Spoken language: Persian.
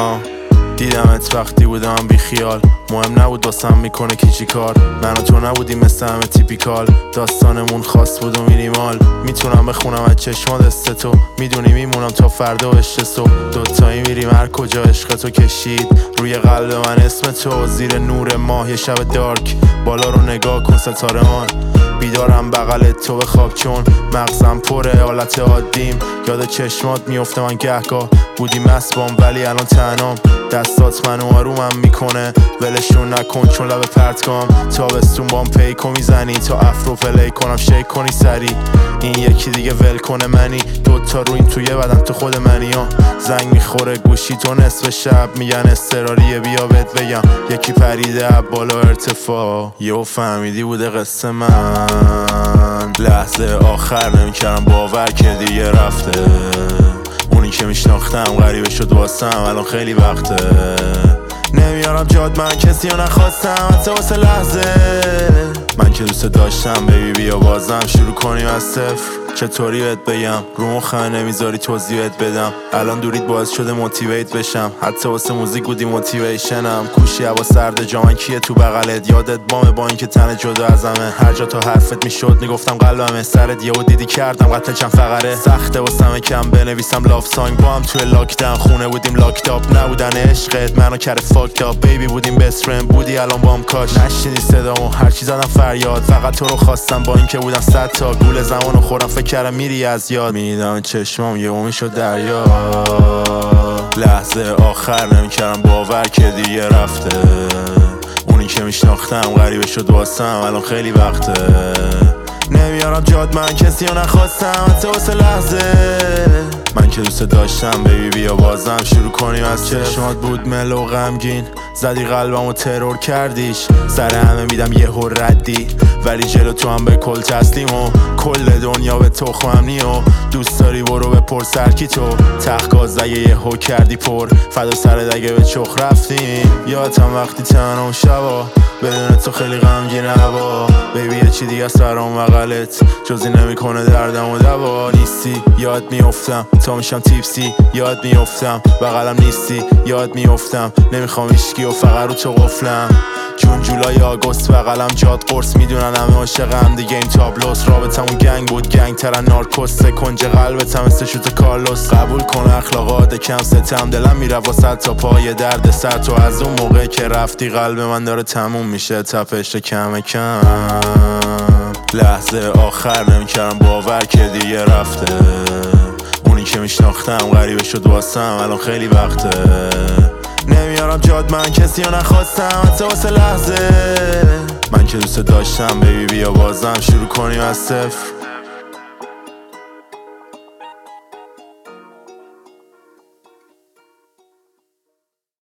دیدمت وقتی بودم بی خیال، مهم نبود واسم میکنه کی چی کار. من و تو نبودیم مثل همه تیپیکال، داستانمون خاص بود و مینیمال. میتونم بخونم از چشمات دست تو، میدونی میمونم تا فردا و عشق صبح. دوتایی میریم هر کجا عشق تو کشید روی قلب من اسم تو. زیر نور ماه یه شب دارک، بالا رو نگاه کن ستاره‌مان. بیدارم بغل تو به خواب چون مغزم پره حالت عادیم. یاد چشمات میفته من گهگاه، بودی مسبام ولی الان تنام. دستات منو آرومم میکنه، ولشون نکن چون لب پرتگام. تابستون بام پیکو میزنی تا افرو پلی کنم شیک کنی سری. این یکی دیگه ول کنه منی، دوتا رویم توی بدن تو خود منی. زنگ میخوره گوشی تو نصف شب، میگن استراریه بیا بهت بگم. یکی پریده بالا ارتفاع، یهو فهمیدی بوده قصه من. لحظه آخر نمیکردم باور که دیگه رفته. اونی که میشناختم غریبه شد واسم الان خیلی وقته. نمیارم جاد من کسی رو نخواستم حتی واسه لحظه. من که دوست داشتم بیبی بیا بازم شروع کنیم از صفر. چطوری بهت بگم رو مخم نمیذاری توضیح بهت بدم. الان دورید باعث شده موتیویت بشم، حتی واسه موزیک بودی موتیویشنم. کوشی هوا سرد جامن کیه تو بغلت، یادت بامه با اینکه تن جدا ازمه. هر جا تا حرفت میشد میگفتم قلبمه، سرت یهو دیدی کردم قطع چند فقره. سخته واسمه کم بنویسم لاف سانگ، با هم توی لاکداون خونه بودیم لاکتاپ. نبودن عشقت منو کرده فاکت اپ، بیبی بودیم بست فرند بودی الان بام کاش. نشنیدی صدامو هرچی زدم فریاد، فقط تو رو خواستم با اینکه بودم 100 تا. گول زمانو خورم فکر کردم میری از یاد. میدم چشمام یهو میشد دریا. لحظه آخر نمیکردم باور که دیگه رفته. اونی که میشناختم غریبه شد واسم الان خیلی وقته. نمیارم جاد من کسی رو نخواستم حتی واسه لحظه. من که دوست داشتم بیبی بیا بازم شروع کنیم از چشمات بود ملو و غمگین. زدی قلبمو ترور کردیش، سر همه میدم یهو ردی. ولی جلو تو هم به کل تسلیم و کل دنیا به تخمم نیو. دوست داری برو بپرس هرکی تو، تخگاز اگه یهو کردی پر فدا سرت اگه به چخ رفتیم. یادم وقتی تنها شبا بدون تو خیلی غمگین هوا. بیبی یه چی دیگه سرام بغلت جزی نمیکنه دردم و دوا. نیستی یاد میافتم تا میشم تیپسی، یاد میافتم بغلم نیستی یاد میافتم. نمیخوام هیچکی و فقط رو تو قفلم. جون جولای آگوست بغلم جاد قرص، میدونن همه عاشقم دیگه این تابلوس. رابطمون گنگ بود گنگ ترن نارکوس، کنج قلبتم مثل شوت کارلوس. قبول کن اخلاقات کم ستم، دلم میره واسه تا پای درد سر. تو از اون موقع که رفتی قلب من داره تموم میشه تپش کم کم. لحظه آخر نمیکردم باور که دیگه رفته. اونی که میشناختم غریبه شد واسم الان خیلی وقته. نمیارم جاد من کسی رو نخواستم حتی واسه لحظه. من که دوست داشتم بیبی بیا بازم شروع کنیم از صفر.